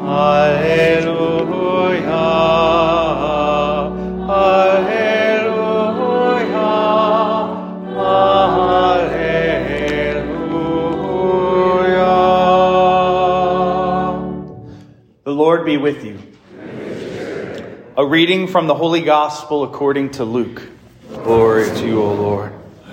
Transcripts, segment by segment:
Alleluia. Alleluia. Alleluia. The Lord be with you. A reading from the Holy Gospel according to Luke. Glory to you, O Lord.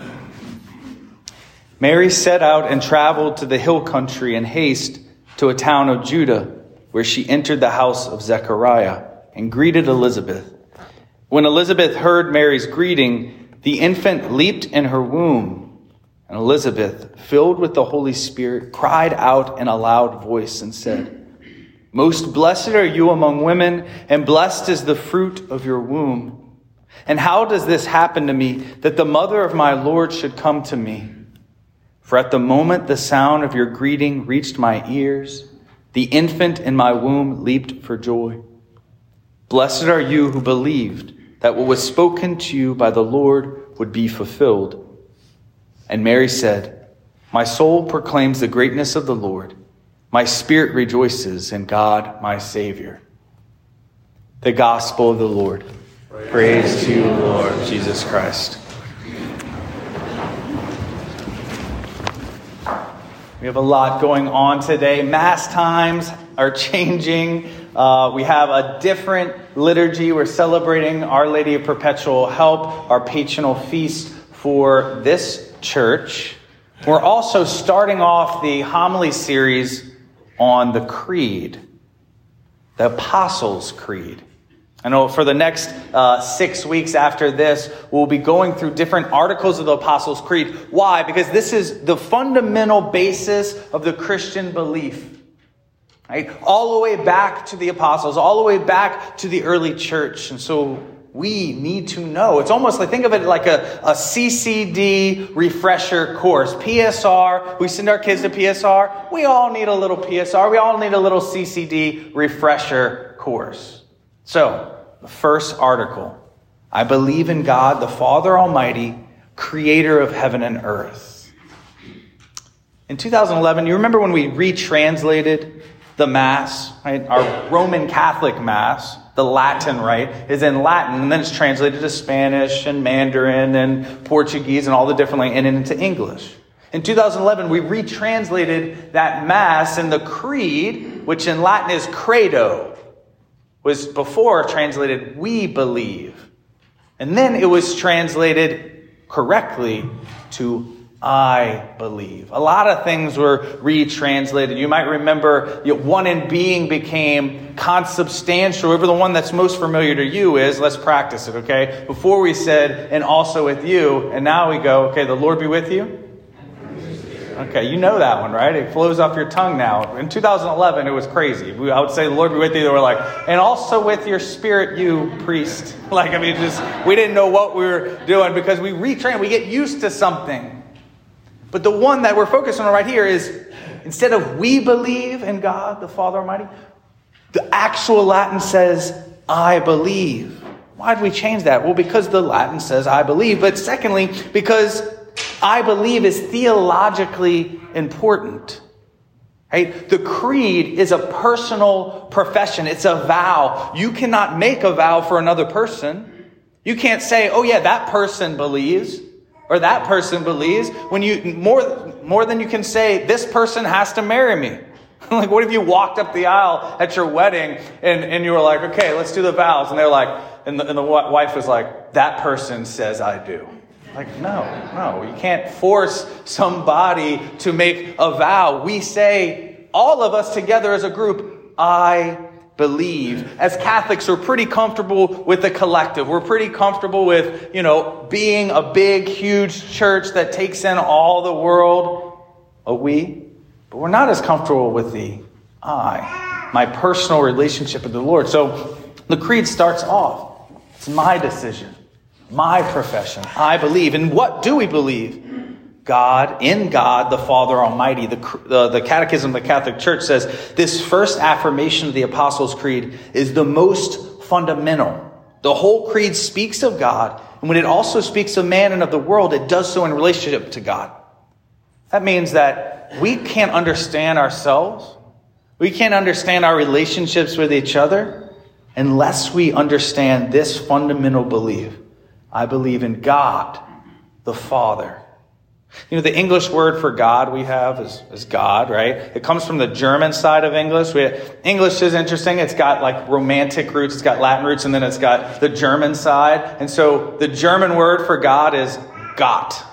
Mary set out and traveled to the hill country in haste to a town of Judah, where she entered the house of Zechariah and greeted Elizabeth. When Elizabeth heard Mary's greeting, the infant leaped in her womb, and Elizabeth, filled with the Holy Spirit, cried out in a loud voice and said, "Most blessed are you among women, and blessed is the fruit of your womb. And how does this happen to me, that the mother of my Lord should come to me? For at the moment the sound of your greeting reached my ears, the infant in my womb leaped for joy. Blessed are you who believed that what was spoken to you by the Lord would be fulfilled." And Mary said, "My soul proclaims the greatness of the Lord. My spirit rejoices in God, my Savior." The Gospel of the Lord. Praise to you, Lord Jesus Christ. We have a lot going on today. Mass times are changing. We have a different liturgy. We're celebrating Our Lady of Perpetual Help, our patronal feast for this church. We're also starting off the homily series on the Creed, the Apostles' Creed. I know for the next 6 weeks after this, we'll be going through different articles of the Apostles' Creed. Why? Because this is the fundamental basis of the Christian belief. Right? All the way back to the apostles, all the way back to the early church. And so we need to know. It's almost like, think of it like a CCD refresher course. PSR, we send our kids to PSR. We all need a little PSR. We all need a little CCD refresher course. So, the first article, I believe in God, the Father Almighty, creator of heaven and earth. In 2011, you remember when we retranslated the Mass, right? Our Roman Catholic Mass, the Latin rite, is in Latin, and then it's translated to Spanish and Mandarin and Portuguese and all the different languages, and into English. In 2011, we retranslated that Mass, and the Creed, which in Latin is credo, was before translated we believe. And then it was translated correctly to I believe. A lot of things were retranslated. You might remember one in being became consubstantial. Whatever the one that's most familiar to you is, let's practice it, okay? Before we said, and also with you, and now we go, okay, the Lord be with you. Okay, you know that one, right? It flows off your tongue now. In 2011, it was crazy. I would say, the Lord be with you. They were like, and also with your spirit, you priest. We didn't know what we were doing because we retrain. We get used to something. But the one that we're focused on right here is, instead of we believe in God, the Father Almighty, the actual Latin says, I believe. Why did we change that? Well, because the Latin says I believe. But secondly, because I believe is theologically important. Right? The creed is a personal profession. It's a vow. You cannot make a vow for another person. You can't say, oh yeah, that person believes, or that person believes, when you more than you can say, this person has to marry me. Like, what if you walked up the aisle at your wedding and you were like, okay, let's do the vows. And they're like, and the wife was like, that person says I do. Like, no, you can't force somebody to make a vow. We say, all of us together as a group, I believe. As Catholics, we're pretty comfortable with the collective. We're pretty comfortable with, being a big, huge church that takes in all the world. But we're not as comfortable with the I, my personal relationship with the Lord. So the creed starts off. It's my decision. My profession. I believe. And what do we believe? In God, the Father Almighty. The Catechism of the Catholic Church says this first affirmation of the Apostles' Creed is the most fundamental. The whole creed speaks of God, and when it also speaks of man and of the world, it does so in relationship to God. That means that we can't understand ourselves. We can't understand our relationships with each other unless we understand this fundamental belief. I believe in God, the Father. You know, the English word for God we have is God, right? It comes from the German side of English. English is interesting. It's got like romantic roots. It's got Latin roots, and then it's got the German side. And so the German word for God is Gott,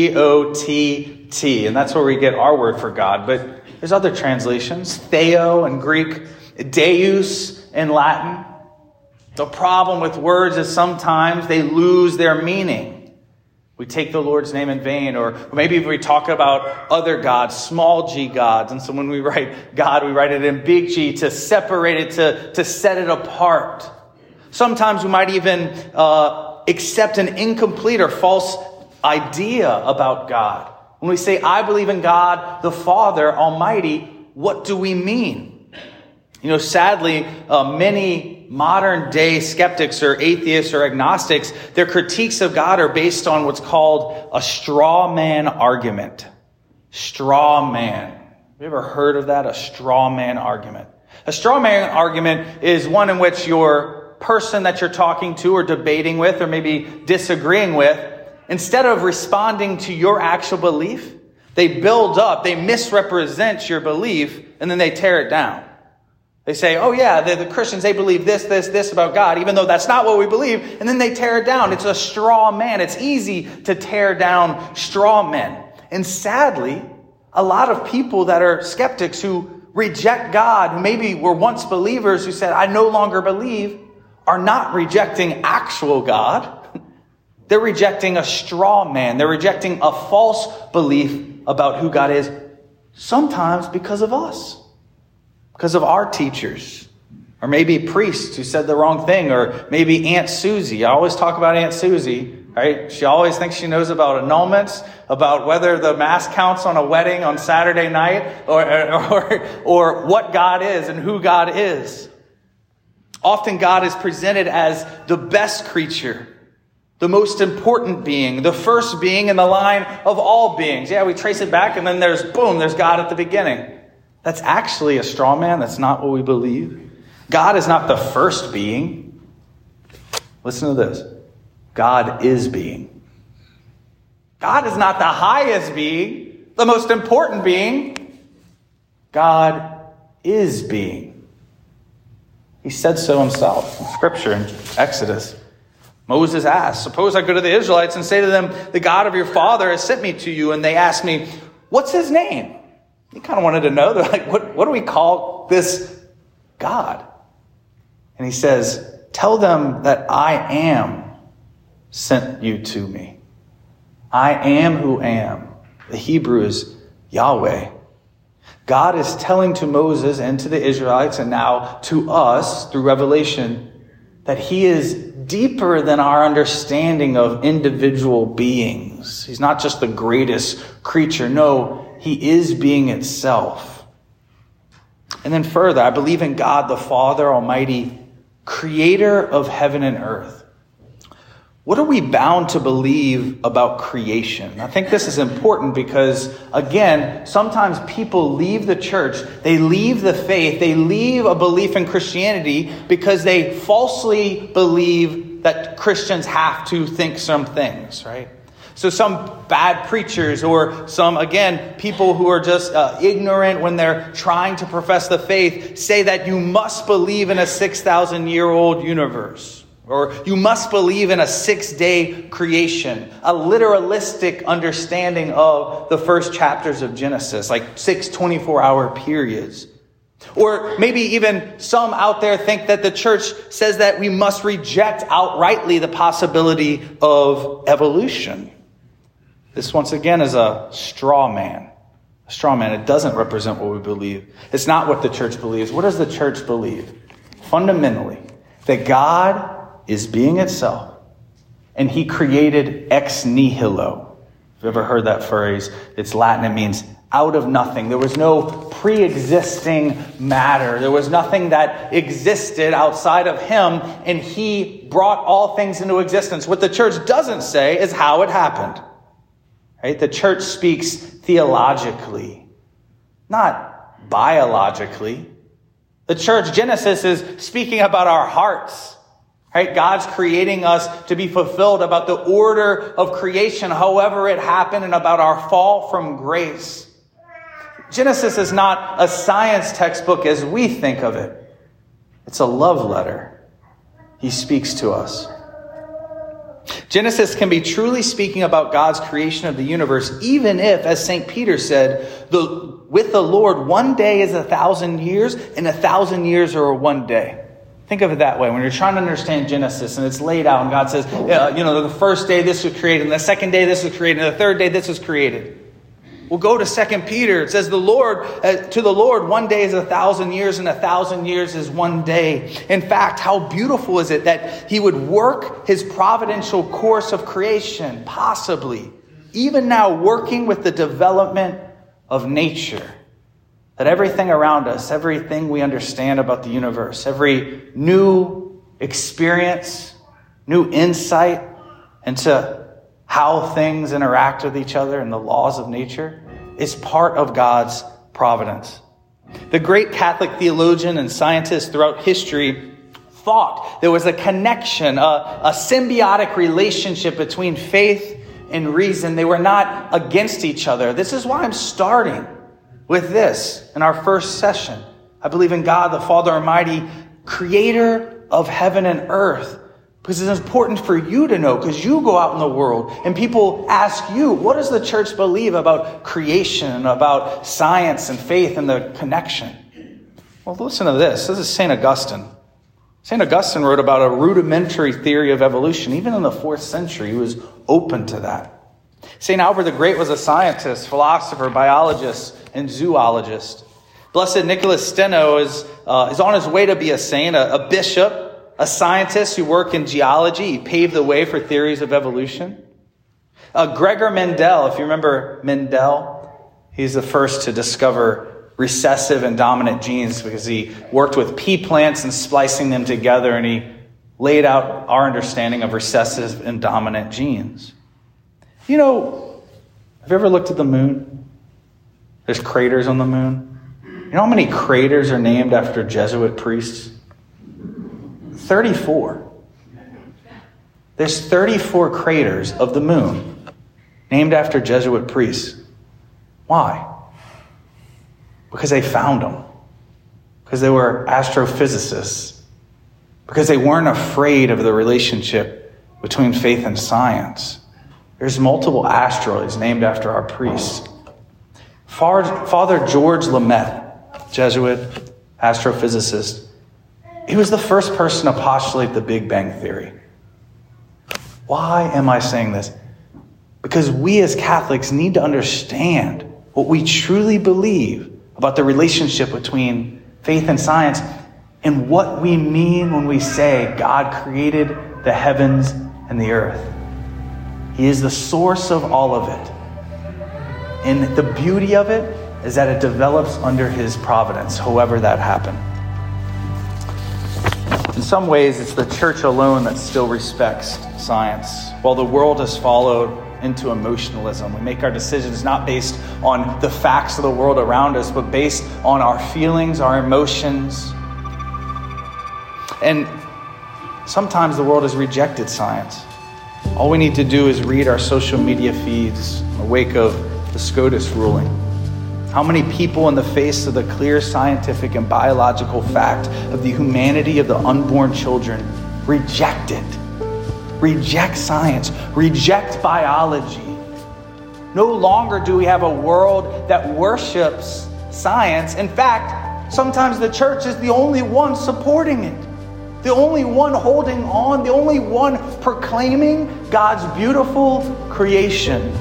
G-O-T-T. And that's where we get our word for God. But there's other translations, Theo in Greek, Deus in Latin. The problem with words is sometimes they lose their meaning. We take the Lord's name in vain, or maybe if we talk about other gods, small g gods. And so when we write God, we write it in big G to separate it, to set it apart. Sometimes we might even accept an incomplete or false idea about God. When we say, I believe in God, the Father Almighty, what do we mean? You know, sadly, many modern day skeptics or atheists or agnostics, their critiques of God are based on what's called a straw man argument. Straw man. Have you ever heard of that? A straw man argument. A straw man argument is one in which your person that you're talking to or debating with or maybe disagreeing with, instead of responding to your actual belief, they build up, they misrepresent your belief, and then they tear it down. They say, oh yeah, the Christians, they believe this about God, even though that's not what we believe. And then they tear it down. It's a straw man. It's easy to tear down straw men. And sadly, a lot of people that are skeptics who reject God, who maybe were once believers who said, I no longer believe, are not rejecting actual God. They're rejecting a straw man. They're rejecting a false belief about who God is, sometimes because of us. Because of our teachers, or maybe priests who said the wrong thing, or maybe Aunt Susie. I always talk about Aunt Susie, right? She always thinks she knows about annulments, about whether the mass counts on a wedding on Saturday night, or what God is and who God is. Often God is presented as the best creature, the most important being, the first being in the line of all beings. Yeah, we trace it back, and then there's God at the beginning. That's actually a straw man. That's not what we believe. God is not the first being. Listen to this. God is being. God is not the highest being, the most important being. God is being. He said so himself in Scripture in Exodus. Moses asked, suppose I go to the Israelites and say to them, the God of your father has sent me to you. And they ask me, what's his name? He kind of wanted to know. They're like, what do we call this God? And he says, tell them that I am sent you to me. I am who am. The Hebrew is Yahweh. God is telling to Moses and to the Israelites and now to us through Revelation that he is deeper than our understanding of individual beings. He's not just the greatest creature. No, he is being itself. And then further, I believe in God, the Father Almighty, creator of heaven and earth. What are we bound to believe about creation? I think this is important because, again, sometimes people leave the church, they leave the faith, they leave a belief in Christianity because they falsely believe that Christians have to think some things, right? So some bad preachers or some, again, people who are just ignorant when they're trying to profess the faith say that you must believe in a 6,000-year-old universe. Or you must believe in a 6-day creation, a literalistic understanding of the first chapters of Genesis, like 6 24-hour periods. Or maybe even some out there think that the church says that we must reject outrightly the possibility of evolution. This, once again, is a straw man. A straw man. It doesn't represent what we believe. It's not what the church believes. What does the church believe? Fundamentally, that God is being itself, and he created ex nihilo. If you've ever heard that phrase, it's Latin. It means out of nothing. There was no pre-existing matter. There was nothing that existed outside of him, and he brought all things into existence. What the church doesn't say is how it happened. Right? The church speaks theologically, not biologically. The church, Genesis, is speaking about our hearts. Right? God's creating us to be fulfilled about the order of creation, however it happened, and about our fall from grace. Genesis is not a science textbook as we think of it. It's a love letter. He speaks to us. Genesis can be truly speaking about God's creation of the universe, even if, as St. Peter said, with the Lord, one day is 1,000 years, and 1,000 years are one day. Think of it that way. When you're trying to understand Genesis and it's laid out and God says, the first day this was created, and the second day this was created, and the third day this was created. We'll go to 2 Peter. It says, to the Lord, one day is 1,000 years, and 1,000 years is one day. In fact, how beautiful is it that he would work his providential course of creation, possibly, even now working with the development of nature. That everything around us, everything we understand about the universe, every new experience, new insight into how things interact with each other and the laws of nature is part of God's providence. The great Catholic theologian and scientist throughout history thought there was a connection, a symbiotic relationship between faith and reason. They were not against each other. This is why I'm starting with this in our first session. I believe in God, the Father Almighty, creator of heaven and earth. Because it's important for you to know, because you go out in the world and people ask you, what does the church believe about creation, about science and faith and the connection? Well, listen to this. This is St. Augustine. St. Augustine wrote about a rudimentary theory of evolution. Even in the 4th century, he was open to that. St. Albert the Great was a scientist, philosopher, biologist, and zoologist. Blessed Nicholas Steno is on his way to be a saint, a bishop, a scientist who worked in geology. He paved the way for theories of evolution. Gregor Mendel, if you remember Mendel, he's the first to discover recessive and dominant genes because he worked with pea plants and splicing them together, and he laid out our understanding of recessive and dominant genes. Have you ever looked at the moon? There's craters on the moon. You know how many craters are named after Jesuit priests? 34. There's 34 craters of the moon named after Jesuit priests. Why? Because they found them. Because they were astrophysicists. Because they weren't afraid of the relationship between faith and science. There's multiple asteroids named after our priests. Father George Lemaitre, Jesuit astrophysicist, he was the first person to postulate the Big Bang Theory. Why am I saying this? Because we as Catholics need to understand what we truly believe about the relationship between faith and science and what we mean when we say God created the heavens and the earth. He is the source of all of it. And the beauty of it is that it develops under his providence, however that happened. In some ways, it's the church alone that still respects science. While the world has followed into emotionalism, we make our decisions not based on the facts of the world around us, but based on our feelings, our emotions. And sometimes the world has rejected science. All we need to do is read our social media feeds in the wake of the SCOTUS ruling. How many people, in the face of the clear scientific and biological fact of the humanity of the unborn children, reject it? Reject science, reject biology. No longer do we have a world that worships science. In fact, sometimes the church is the only one supporting it, the only one holding on, the only one proclaiming God's beautiful creation.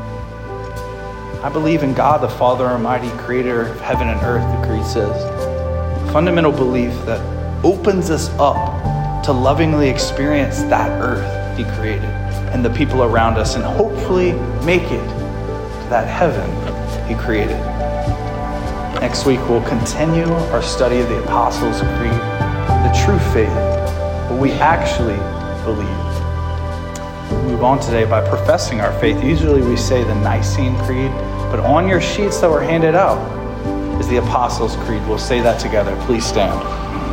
I believe in God, the Father Almighty, creator of heaven and earth, the Creed says. A fundamental belief that opens us up to lovingly experience that earth he created and the people around us, and hopefully make it to that heaven he created. Next week, we'll continue our study of the Apostles' Creed, the true faith, what we actually believe. We'll move on today by professing our faith. Usually we say the Nicene Creed, but on your sheets that were handed out, is the Apostles' Creed. We'll say that together. Please stand.